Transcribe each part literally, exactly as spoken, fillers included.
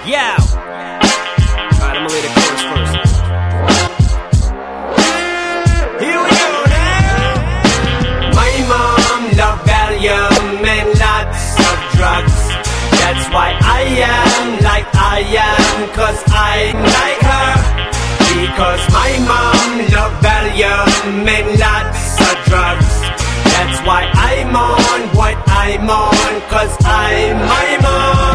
Yeah. Alright, I'm gonna lay the chorus first. Here we go now. My mom loved Valium and lots of drugs. That's why I am like I am, cause I'm like her. Because my mom loved Valium and lots of drugs. That's why I'm on what I'm on, cause I'm my mom.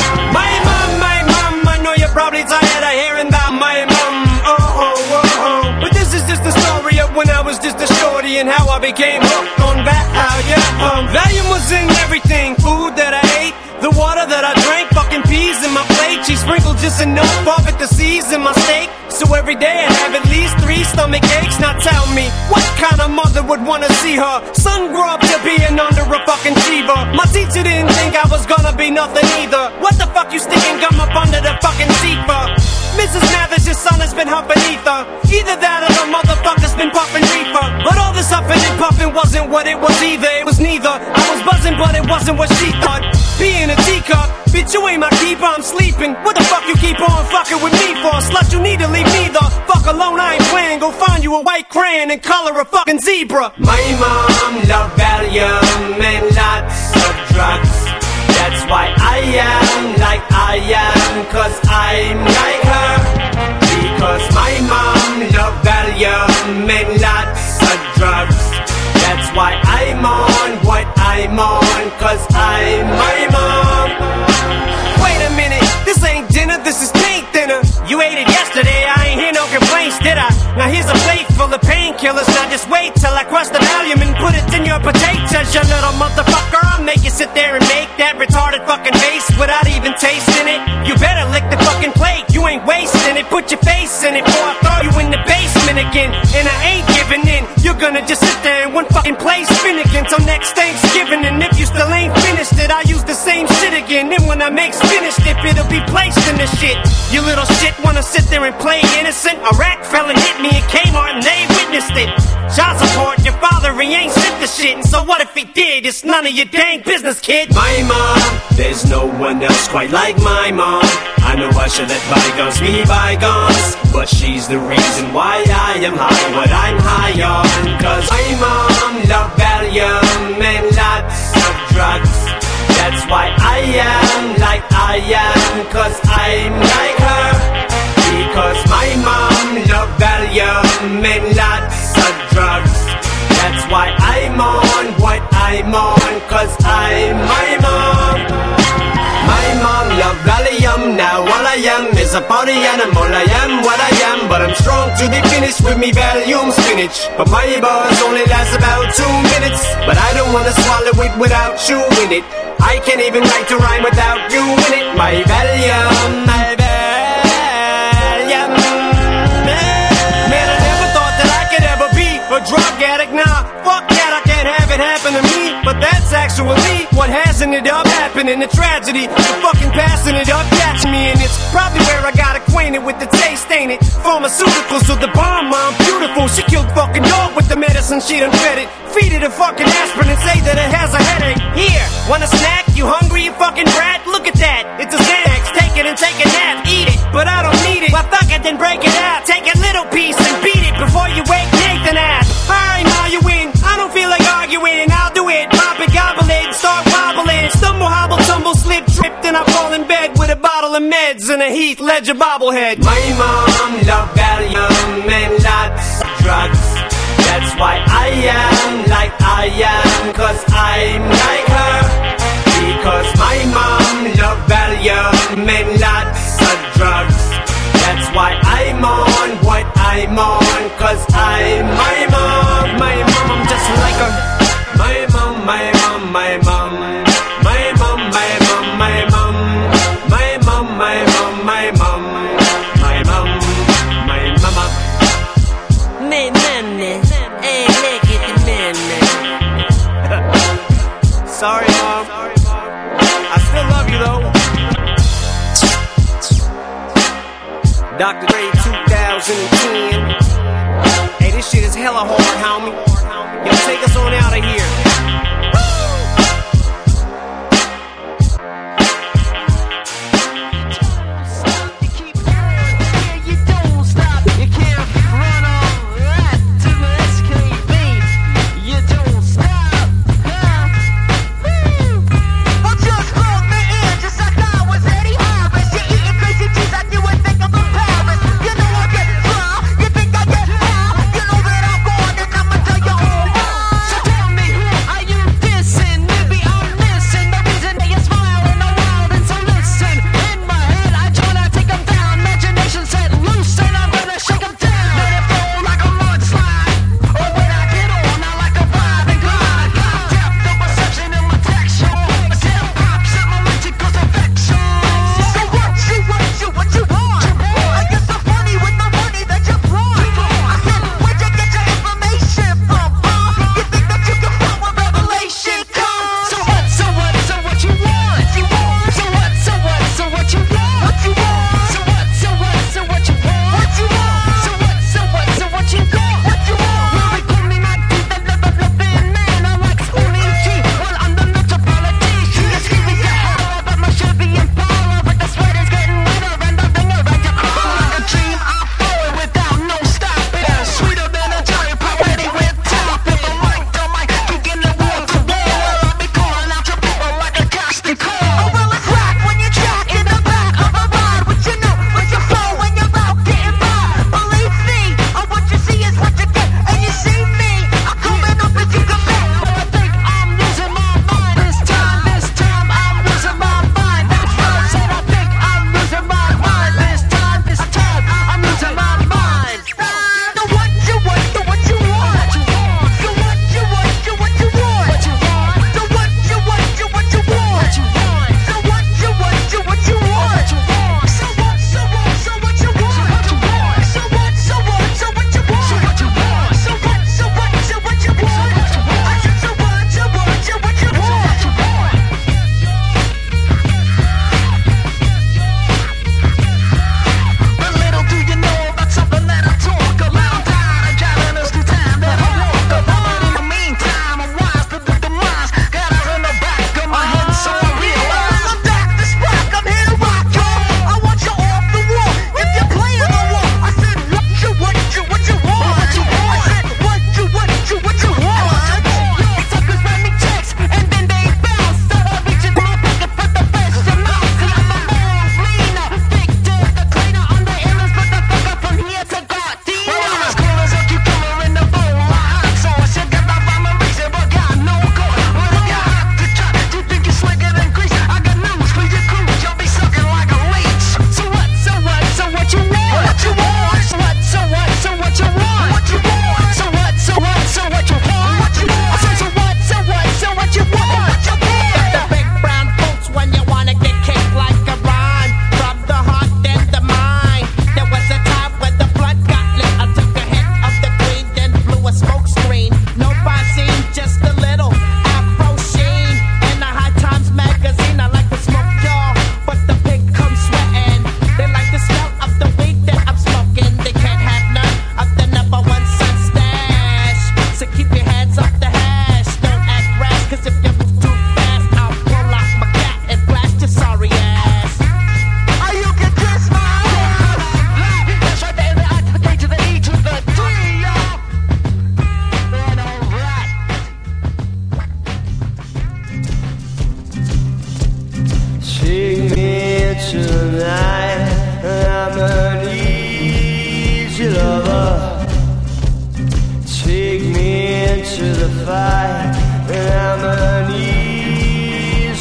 My mom, my mom, I know you're probably tired of hearing that, my mom. Oh, oh, oh, oh. But this is just the story of when I was just a shorty and how I became hooked on Valium. Um, Valium was in everything, food that I ate, the water that I drank, fucking peas in my plate. She sprinkled just enough of it to season my steak. So every day I have at least three stomach aches. Now tell me, what kind of mother would wanna see her son grow up to being under a fucking fever? My teacher didn't think I was gonna be nothing either. What the fuck you sticking gum up under the fucking seat for? Missus Mathers, your son has been humping ether. Either that or the motherfucker's been puffing reefer. But all this huffing and puffing wasn't what it was either. It was neither. I was buzzing, but it wasn't what she thought. Being a teacup, bitch, you ain't my keeper, I'm sleeping. What the fuck you keep on fucking with me for? Slut, you need to leave me the fuck alone, I ain't playing. Go find you a white crayon and color a fucking zebra. My mom loved Valium and lots of drugs. That's why I am like I am, cause I'm like her. Because my mom loved Valium and lots of drugs. That's why I'm on what I'm on, cause I'm my mom. Wait a minute, this ain't dinner, this is paint thinner. You ate it yesterday, I ain't hear no complaints, did I? Now here's a plate full of painkillers. Now just wait till I crush the Valium and put it in your potatoes, you little motherfucker. I'll make you sit there and make that retarded fucking face without even tasting it. You better lick the fucking plate, you ain't wasting it. Put your face in it before I throw you in the basement again. And I ain't giving in, you're gonna just sit there in one fucking place spinning till next Thanksgiving. And if you still ain't finished it, I'll use the same shit again. Then when I make finished it, it'll be placed in the shit. You little shit wanna sit there and play innocent? A rat fell and hit me in Kmart and they witnessed it. Child support, your father, he ain't sent the shit. And so what if he did? It's none of your dang business, kid. My mom, there's no one else quite like my mom. I know I should let bygones be bygones, but she's the reason why I am high, what I'm high on. Cause my mom loved Valium and lots of drugs. That's why I am like I am, cause I'm like her. Because my mom loved Valium and lots of drugs. That's why I'm on what I'm on, cause I'm my mom. My mom loved Valium, now all I am is a party animal. I am what I am, but I'm strong to the finish with me Valium spinach. But my buzz only lasts about two minutes, but I don't wanna swallow it without you in it. I can't even write to rhyme without you in it. My Valium, my Valium. Man, I never thought that I could ever be a drug addict. Nah, fuck that, I can't have it happen to me. But that's actually what has ended up happening. The tragedy, the fucking passing it up, catching me. And it's probably where I got acquainted with the taste, ain't it? Pharmaceuticals with the bomb, mom, beautiful. She killed fucking dog with the medicine, she done fed it. Feed it a fucking aspirin and say that it has a headache. Here, want a snack? You hungry, you fucking brat? Look at that, it's a Xanax. Take it and take a nap, eat it, but I don't need it. Well, fuck it, then break it out. Take a little piece and beat it before you wake Nathan ass. Alright, now you win, I don't feel like arguing. I'll do it, pop it, gobble it, start wobbling. Stumble, hobble, tumble, slip, trip, then I fall in bed with a bottle of meds and a Heath Ledger bobblehead. My mom loved Valium and lots of drugs. That's why I am like I am, cause I'm like her. Because my mom loved Valium and lots of drugs. That's why I'm on what I'm on, cause I'm my mom. My mom, I'm just like her. My mom, my mom, my mom. My mom, my mom, my mom. My mom, my mom, my mom. My mom, my mama. Me, me, hey, look at the man. Sorry, mom. I still love you, though. Doctor Dre two thousand ten. Hey, this shit is hella hard, homie. Yo, take us on out of here. Woo!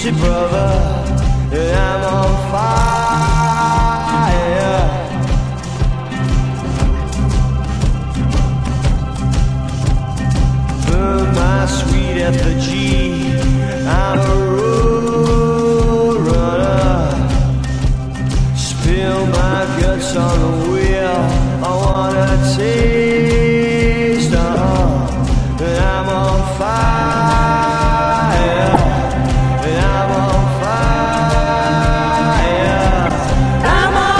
you, brother, and I'm on fire. Burn my sweet effigy. I'm a road runner. Spill my guts on the wheel. I wanna taste uh-huh. And I'm on fire. And I'm on fire. I'm on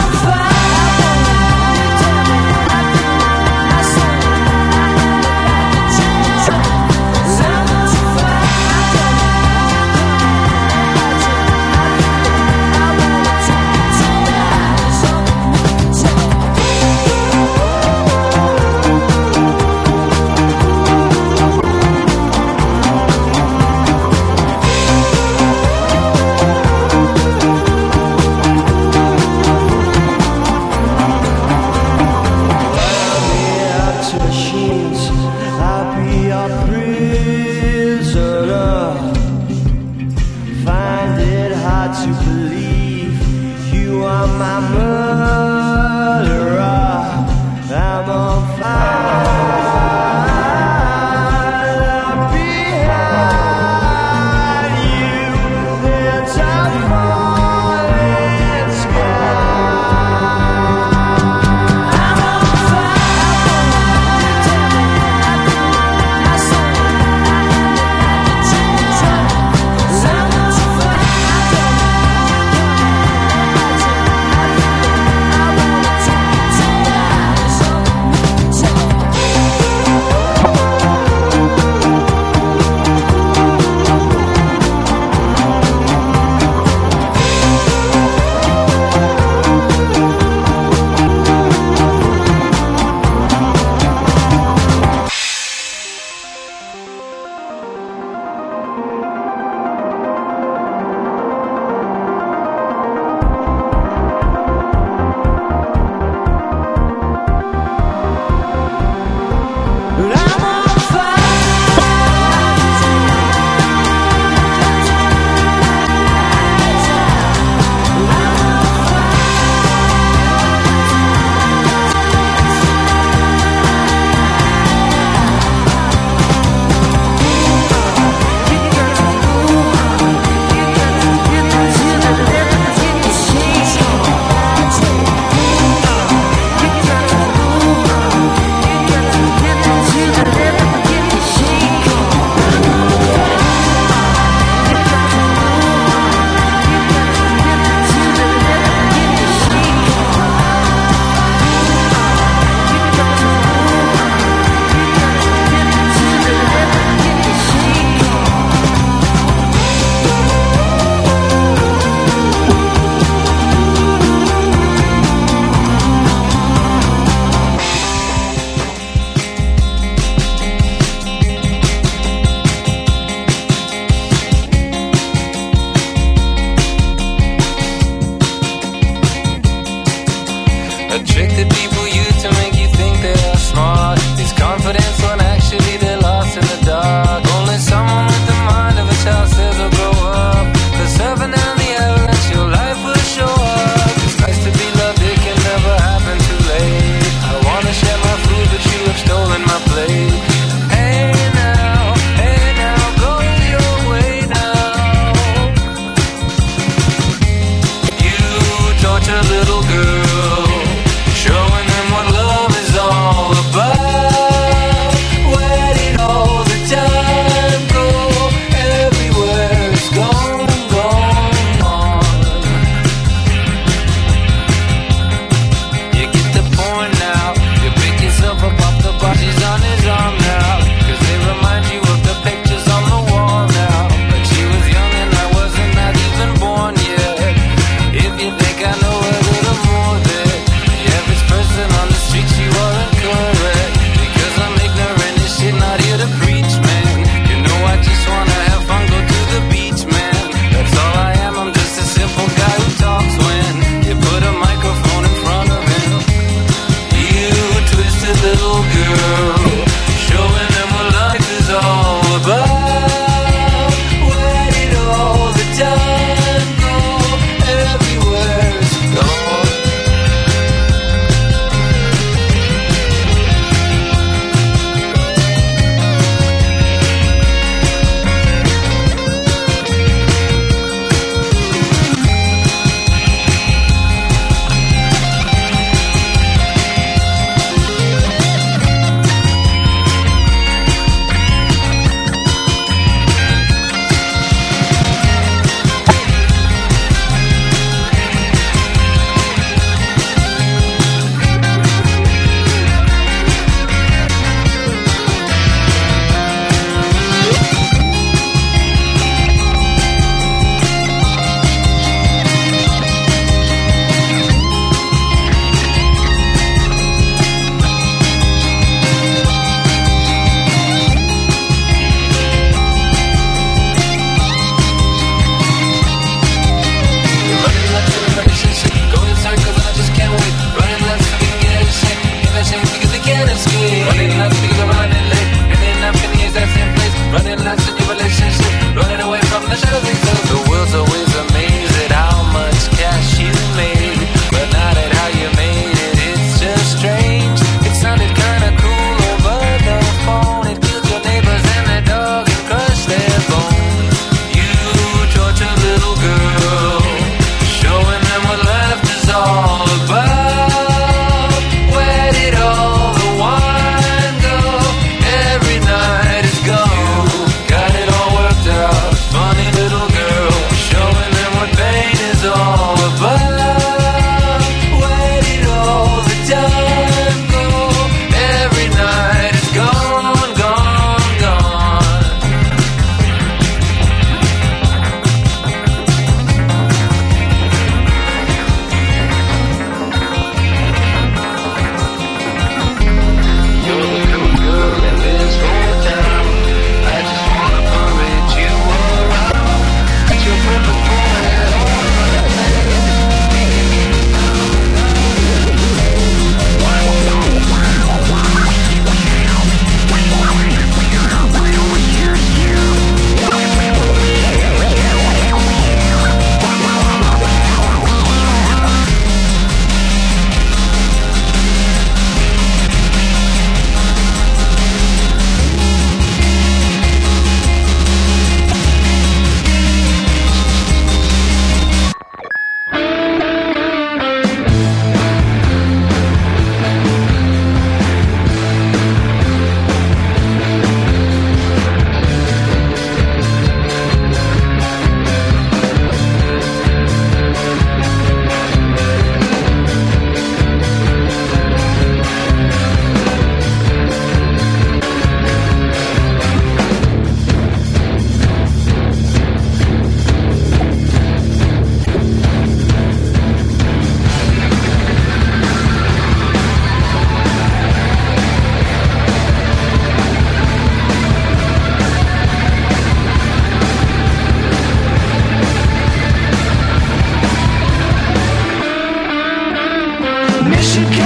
little girl, showing them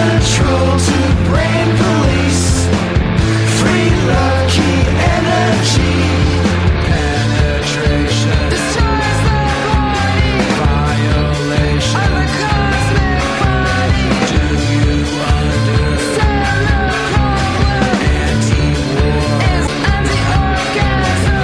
control to brain police. Free love, key energy. Penetration destroys the body. Violation of the cosmic body. Do you understand the problem? Anti-war is anti-orgasm.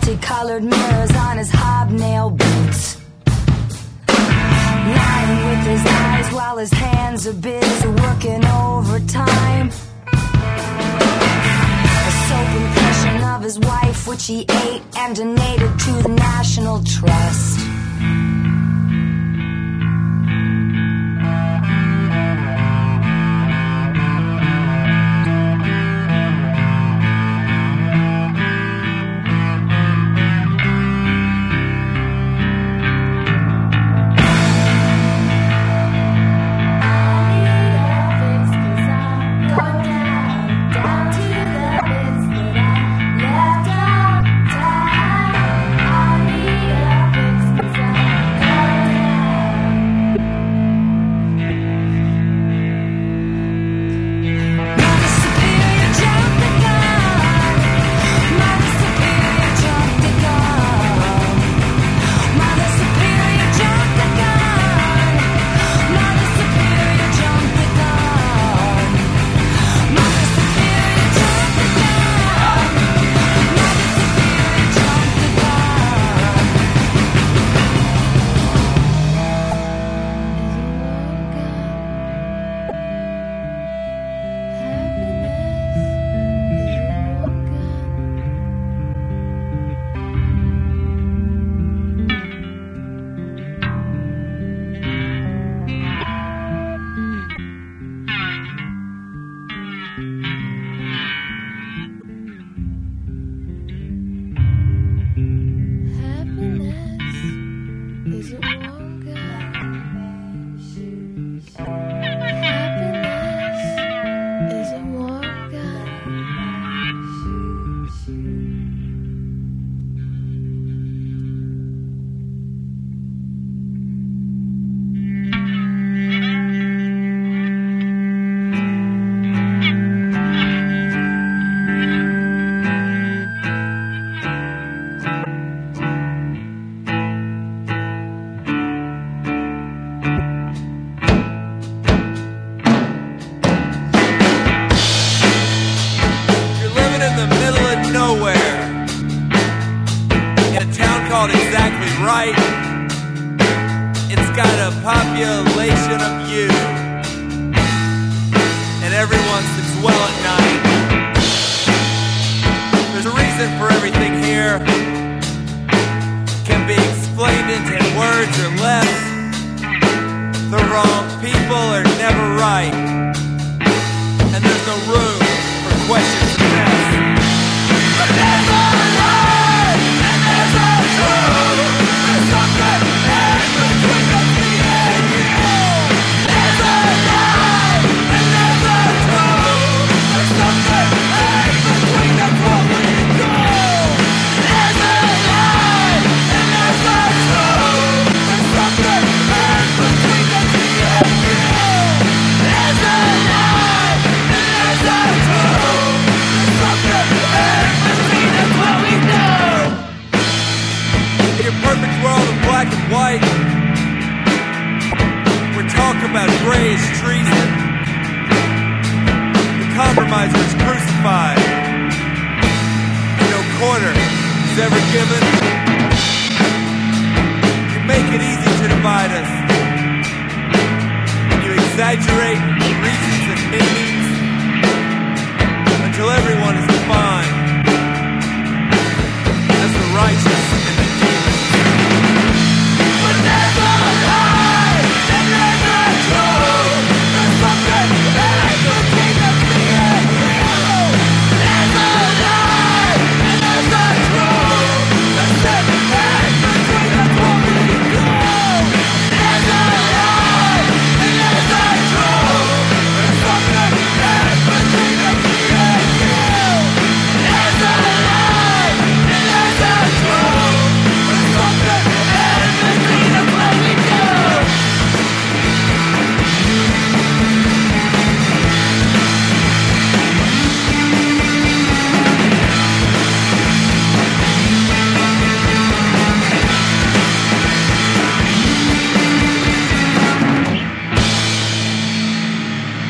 multicolored mirrors on his hobnail boots. Lying with his eyes while his hands are busy working overtime. A soap impression of his wife, which he ate and donated to the National Trust.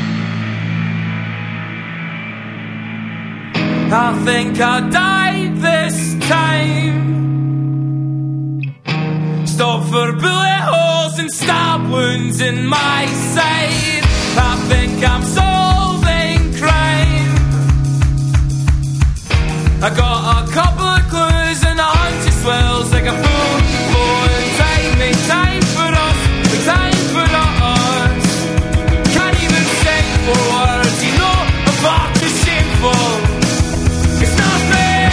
I think I died there. this time. Stop for bullet holes and stab wounds in my side. I think I'm solving crime. I got a couple of clues and a hunch it swells like a full blown time. Make time for us, make time for us. Can't even say four words, you know I'm far too shameful. It's nothing.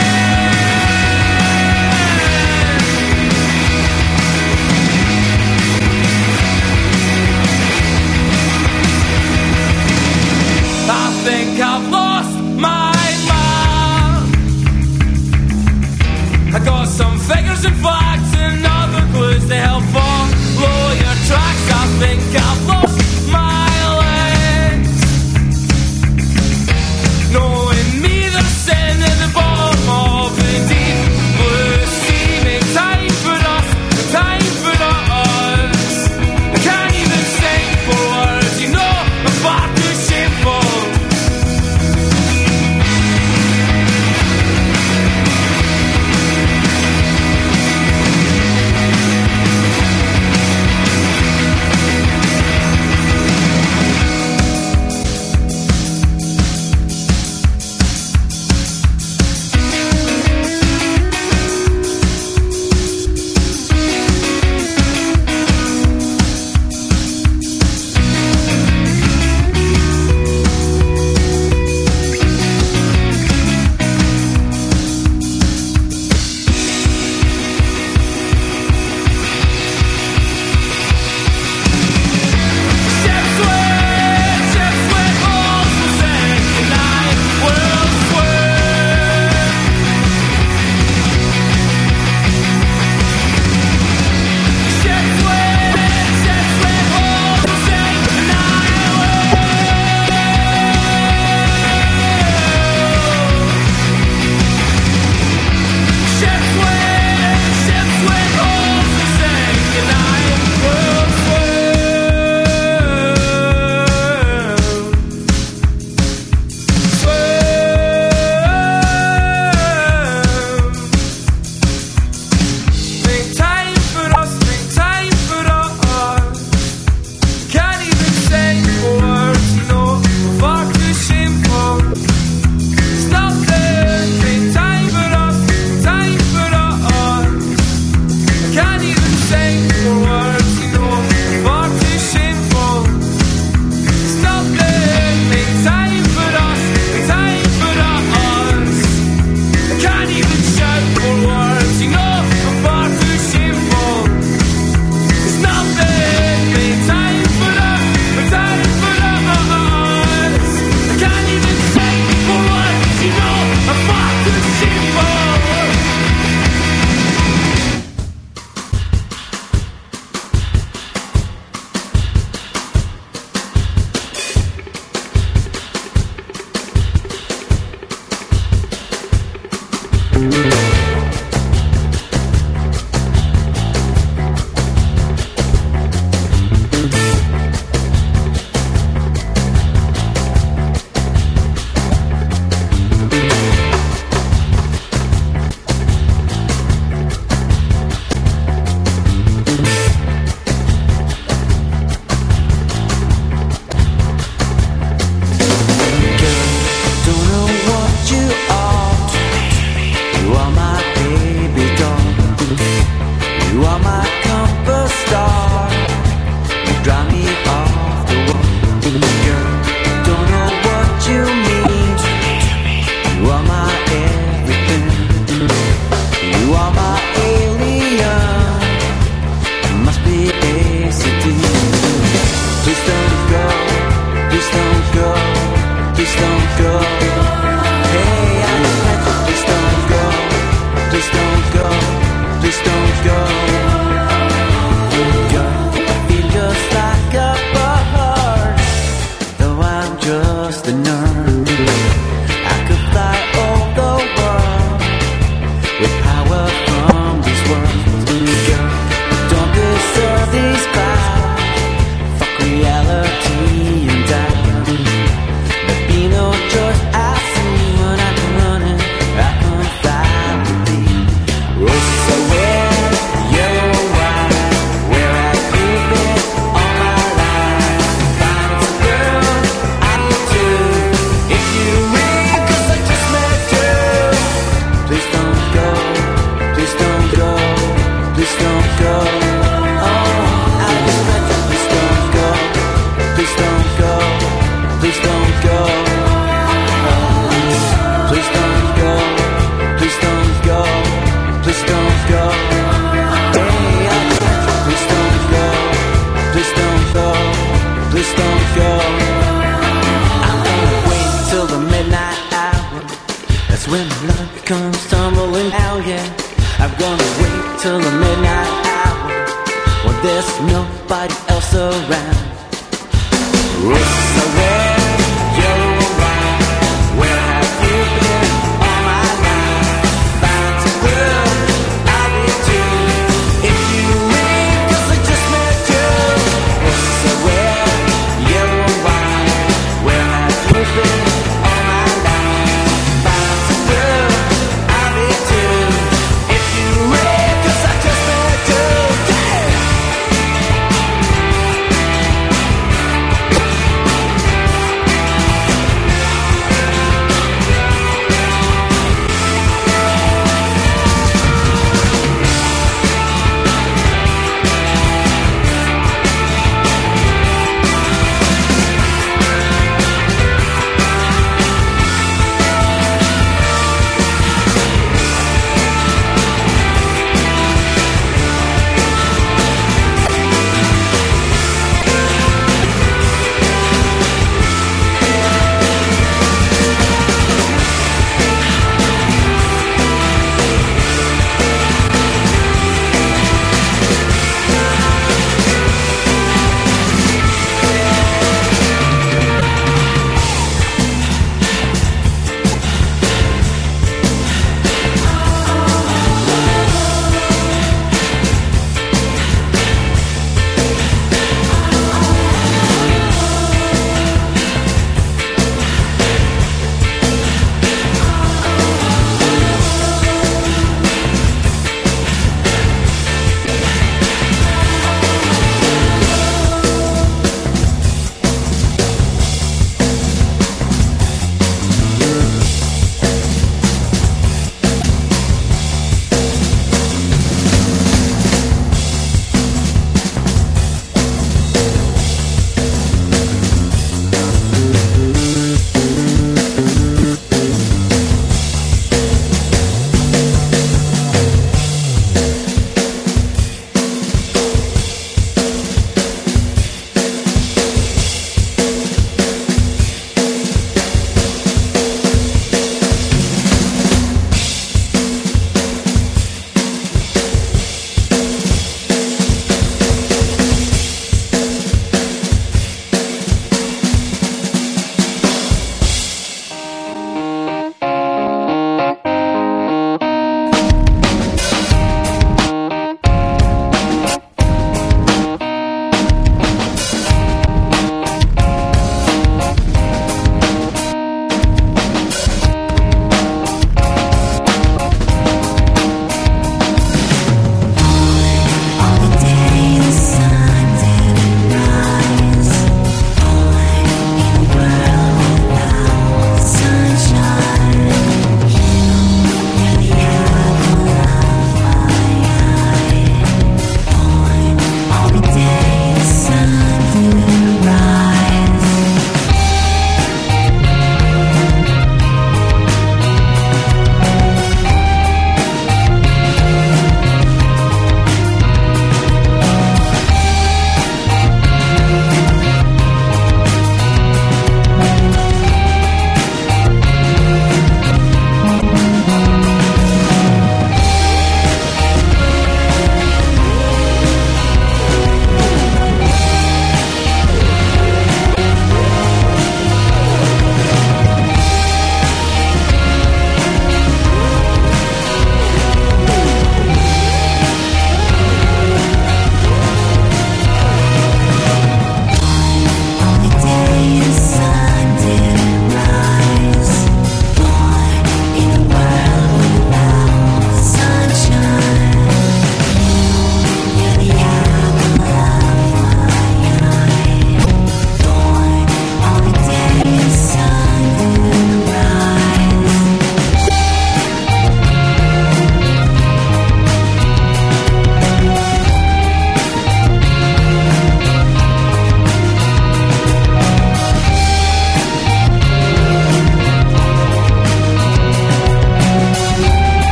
I think I've lost my mind. I got some figures and facts and other clues to help follow your tracks. I think I've lost my legs. Knowing me there's sin at the bottom of the deep blue sea. Make time for us, make time for us. I can't even say four words, you know I'm far too shameful. Fly midnight hour. That's when love comes tumbling down, yeah. I'm gonna wait till the midnight hour when there's nobody else around. It's a way